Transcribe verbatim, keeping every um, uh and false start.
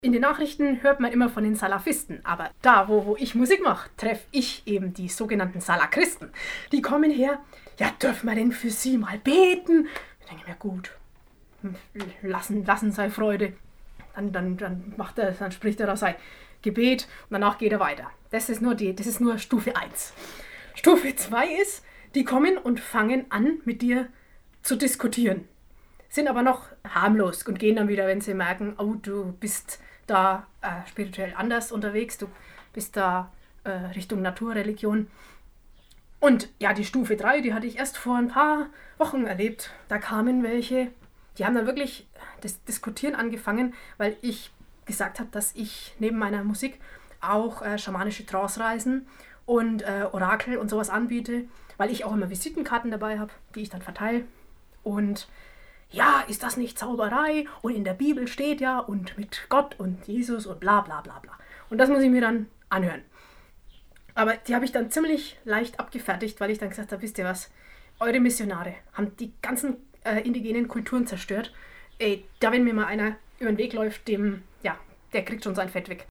In den Nachrichten hört man immer von den Salafisten, aber da, wo, wo ich Musik mache, treffe ich eben die sogenannten Salakristen. Die kommen her, ja, dürfen wir denn für sie mal beten? Ich denke mir, gut, lassen, lassen sei Freude. Dann, dann, dann, macht er, dann spricht er da sein Gebet und danach geht er weiter. Das ist nur, die, das ist nur Stufe eins. Stufe zwei ist, die kommen und fangen an, mit dir zu diskutieren. Sind aber noch harmlos und gehen dann wieder, wenn sie merken, oh, du bist da äh, spirituell anders unterwegs, du bist da äh, Richtung Naturreligion. Und ja, die Stufe drei, die hatte ich erst vor ein paar Wochen erlebt. Da kamen welche, die haben dann wirklich das Diskutieren angefangen, weil ich gesagt habe, dass ich neben meiner Musik auch äh, schamanische Trance-Reisen und äh, Orakel und sowas anbiete, weil ich auch immer Visitenkarten dabei habe, die ich dann verteile. Und ja, ist das nicht Zauberei? Und in der Bibel steht ja und mit Gott und Jesus und bla bla bla bla. Und das muss ich mir dann anhören. Aber die habe ich dann ziemlich leicht abgefertigt, weil ich dann gesagt habe, wisst ihr was, eure Missionare haben die ganzen äh, indigenen Kulturen zerstört. Ey, da wenn mir mal einer über den Weg läuft, dem, ja, der kriegt schon sein Fett weg.